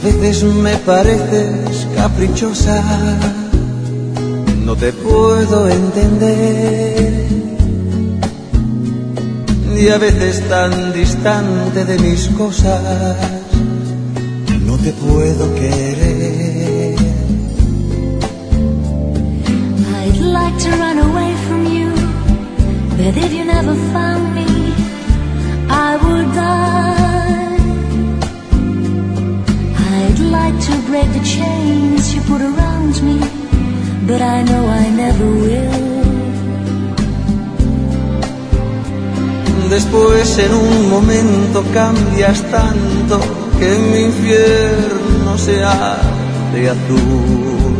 veces me pareces caprichosa, no te puedo entender, y a veces tan distante de mis cosas, no te puedo querer. I'd like to run away from you, but if you never found me, I would die. I'd like to break the chains you put around me, but I know I never will. Después en un momento cambias tanto que mi infierno se hace azul,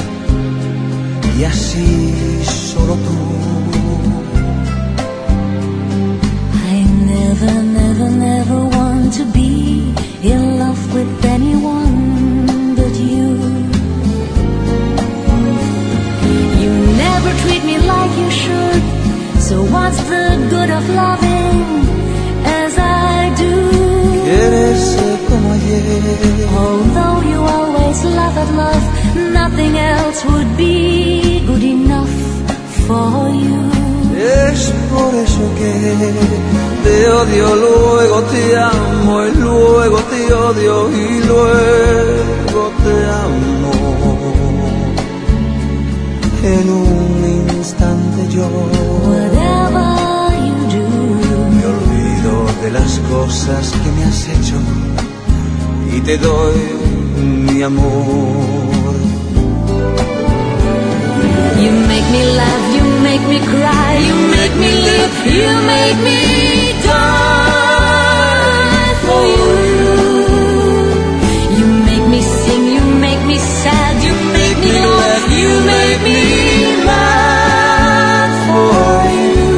y así solo tú. I never, never, never want to be in love with anyone but you. You never treat me like you should, so what's the good of loving as I do? Quieres ser como ayer. Although you always laugh at love, nothing else would be good enough for you. Es por eso que te odio, luego te amo, y luego te odio, y luego te amo. En un instante yo Whatever you do, me olvido de las cosas que me has hecho y te doy mi amor. you make me laugh, you make me cry, you make me live, you make me die for you. You make me sing, you make me sad, you make me laugh, you make me mad for you.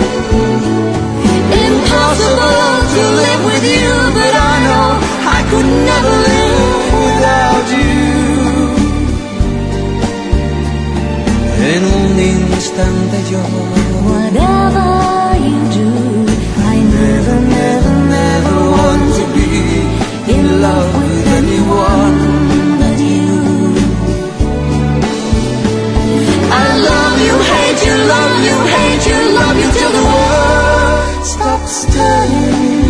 Impossible to live with you, but I know I could never live without you. En un instante yo Whatever you do, I never, never, never want to be in love with anyone but you. I love you, hate you, love you, hate you, love you till the world stops turning.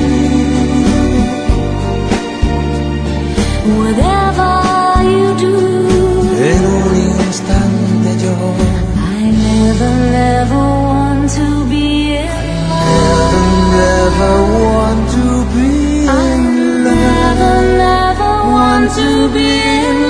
Whatever you do, en un instante yo I never, never want to be in love. never want to be I in love. never, never want to be in